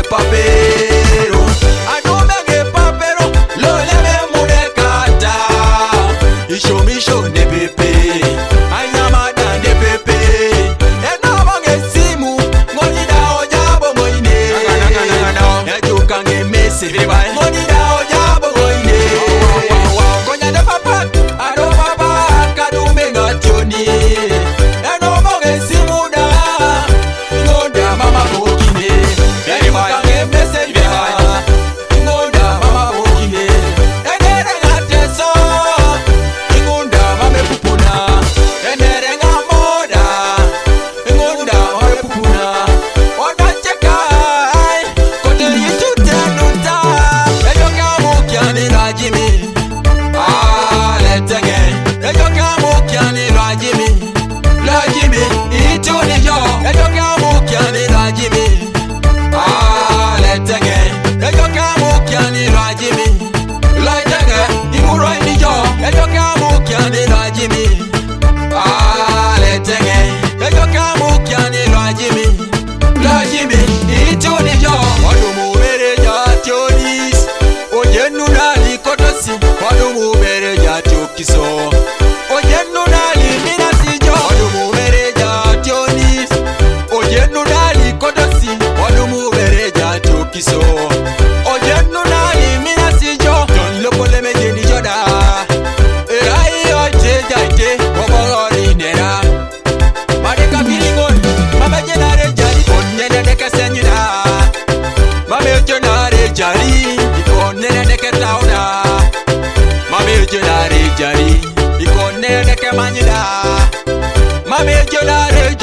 papero. Adume ge papero, lo leme mune kata. Isho ne pepe, anyamada ne pepe. Eno bange simu, ngoni da ojabo moine. Ejuka nge mesi, ngoni da ojabo moine. Konya de papa, ado papa, kadume ngachoni. Eno bange simu da, ngoda mama bokine. Ejuka nge mesi da, ngoda mama bokine. Enere ngateso, ngoda mame pupuna. Enere ngamoda, ngoda mame pupuna. Oda chekai, kote yitu tenuta. Ejoka mukiani rajimi. Letenge, ejoka mukiani rajimi. Rajimi, itu ni yo. Ejoka mukiani rajimi. Letenge, ejoka mukiani rajimi. Letenge, imuro ni yo. Ejoka mukiani rajimi. Letenge, ejoka mukiani rajimi. Rajimi, itu ni yo. Wadumu mere jationis. Ojenu nali kotosi. Wadumu mere jatiokiso. Ojenu nali minasijo. Wadumu mere jationis. Ojenu nali kotosi. Wadumu mere jatiokiso. Ojenu nali minasijo. Don lopo leme jeni joda. Erai oje jaite. Wabogori nera. Madeka bilingon. Mame jenare jari. Onyene deke senyida. Mame jenare jari. Ikonene deke tauna. Mame jenare jari. Ikonene deke manyida. Mame jenare